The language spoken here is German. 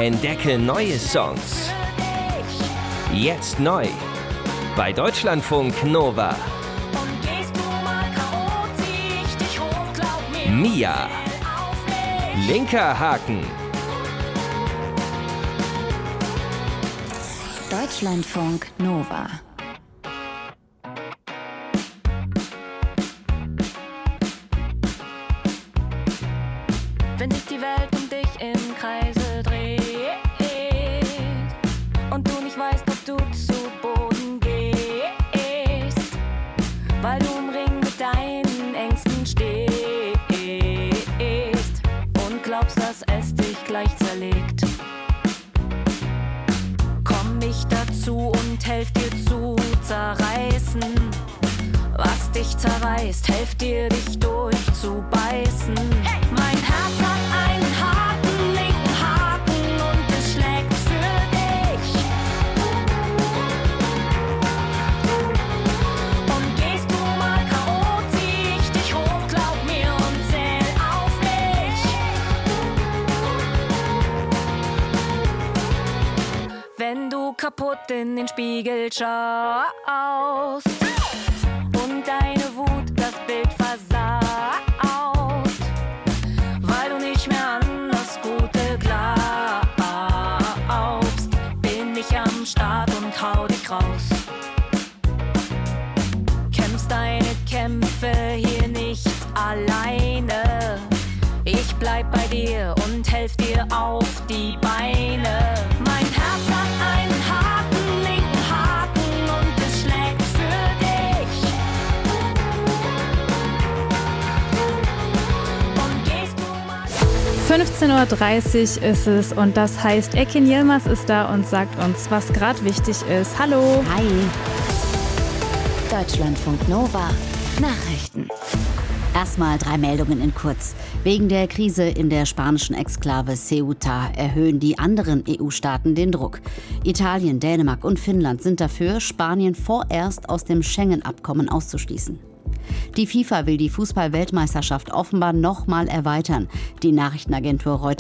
Entdecke neue Songs. Jetzt neu bei Deutschlandfunk Nova. Mia. Linker Haken. Deutschlandfunk Nova. Wenn sich die Welt um dich im Kreise dreht und du nicht weißt, ob du zu Boden gehst, weil du im Ring mit deinen Ängsten stehst und glaubst, dass es dich gleich zerlegt. Komm ich dazu und helf dir zu zerreißen, was dich zerreißt, helf dir dich durchzubeißen. Hey! Mein Herz hat einen harten linken Haken und es schlägt für dich. Und gehst du mal K.O., zieh ich dich hoch, glaub mir und zähl auf mich. Wenn du kaputt in den Spiegel schaust und deine Wut das Bild versaut, weil du nicht mehr an das Gute glaubst, bin ich am Start und hau dich raus. Kämpfst deine Kämpfe hier nicht alleine. Ich bleib bei dir und helf dir auf die Beine. Mein Herz hat einen harten linken Haken und es schlägt für dich. Und gehst du mal 15.30 Uhr ist es und das heißt, Ekin Yilmaz ist da und sagt uns, was gerade wichtig ist. Hallo. Hi. Deutschlandfunk Nova. Nachrichten. Erstmal 3 Meldungen in kurz. Wegen der Krise in der spanischen Exklave Ceuta erhöhen die anderen EU-Staaten den Druck. Italien, Dänemark und Finnland sind dafür, Spanien vorerst aus dem Schengen-Abkommen auszuschließen. Die FIFA will die Fußball-Weltmeisterschaft offenbar nochmal erweitern. Die Nachrichtenagentur Reuters